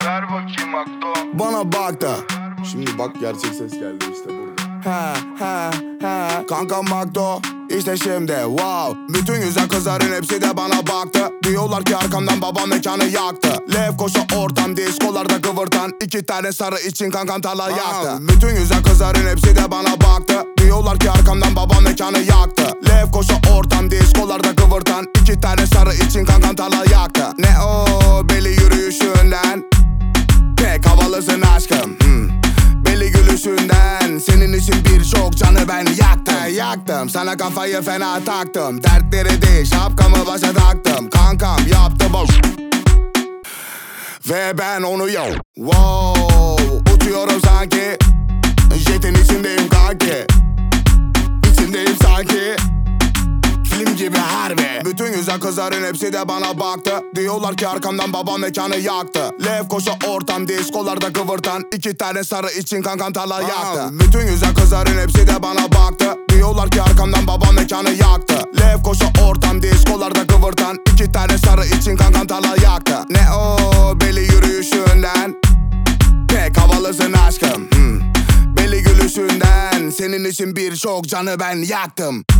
Ver bakayım Akdo. Bana bak da. Şimdi bak gerçek ses geldi işte burada. Kanka Makdo işte şimdi wow. Bütün güzel kızların hepsi de bana baktı. Diyorlar ki arkamdan babam mekanı yaktı. Lefkoşa ortam diskolarda kıvırtan iki tane sarı için kankam tarla yaktı. Bütün güzel kızların hepsi de bana baktı. Diyorlar ki arkamdan babam mekanı yaktı. Lefkoşa ortam diskolarda kıvırtan iki tane sarı için kankam tarla yaktı. Ne o belli yürüyüşünden pek havalısın aşkım. Belli gülüşünden senin için birçok canı ben yaktım. Sana kafayı fena taktım. Dertleri değil şapkamı başa taktım. Kankam yaptı boş ve ben onu yo. Wow, uçuyorum sanki. Jetin içindeyim kanki. İçindeyim sanki. Film gibi harbi. Bütün güzel kızların hepsi de bana baktı. Diyorlar ki arkamdan babam mekanı yaktı. Lefkoşa ortam diskolarda kıvırtan iki tane sarı için kankam tarla yaktı. Bütün güzel kızların hepsi de bana baktı. Diyorlar ki arkamdan babam mekanı yaktı. Lefkoşa ortam diskolarda kıvırtan iki tane sarı için kankam tarla yaktı. Ne o belli yürüyüşünden pek havalısın aşkım. Belli gülüşünden senin için birçok canı ben yaktım.